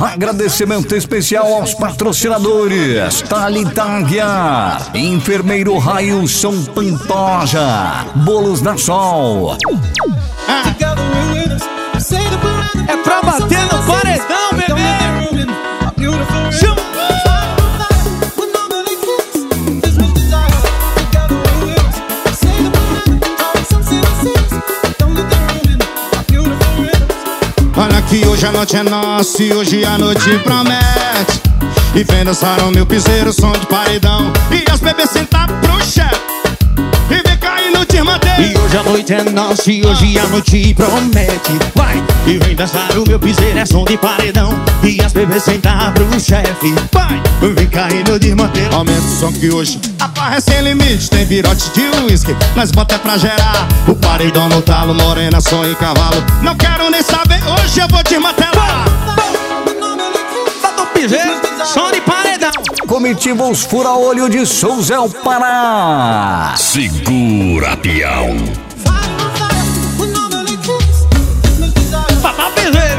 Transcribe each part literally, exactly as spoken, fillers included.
Agradecimento especial aos patrocinadores Talitáguia, Enfermeiro Railson Pantoja, Bolos da Sol. Ah. É pra bater no paredão, bebê. Chama. Olha que hoje a noite é nossa e hoje a noite promete. E vem dançar o meu piseiro, som de paredão. E as bebês sentar pro chefe e vem cair no Tirmanteiro. E hoje a noite é nossa e hoje a noite promete. Vai! E vem dançar o meu piseiro, é som de paredão. E as bebês sentar pro chefe. Vai! Vem cair no Tirmanteiro. Aumenta o som que hoje a farra é sem limite. Tem virote de uísque, nós bota é pra gerar. O paredão no talo, morena, som e cavalo. Não quero nem saber, hoje eu vou te martelar. Tá do piseiro, som de paredão. Comitivos Fura-Olho de Souza El Pará. Segura, peão. Papá piseiro.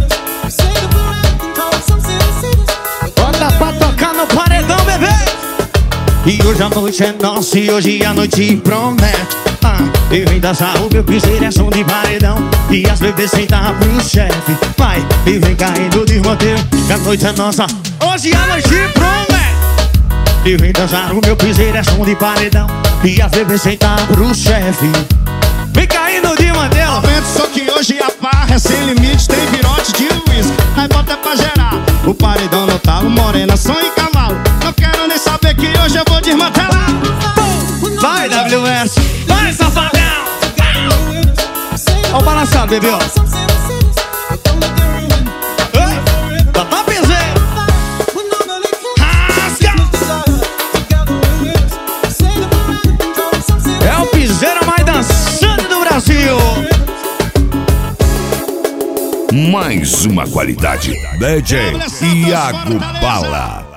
Bota pra tocar no paredão, bebê. E hoje a noite é nossa e hoje a noite promete. Ah, e vem dançar o meu piseiro, é som de paredão. E as bebês sentar pro chefe. Vai, e vem caindo de roteiro. Que a noite é nossa, hoje a noite promete. E vem dançar o meu piseiro, é som de paredão. E as bebês sentar pro chefe. Vem caindo de mantel. Aumenta o som que hoje a farra é sem limite. Tem virote de uísque, aí bota é pra gerar. O paredão no talo, morena, som e cavalo. Não quero nem saber que hoje eu vou desmantelar. Vai, W S, vai, safadão. Ó o balançado, bebê, ó. Papá piseiro. Rasga. É o piseiro mais dançante do Brasil. Mais uma qualidade. D J Iago Bala.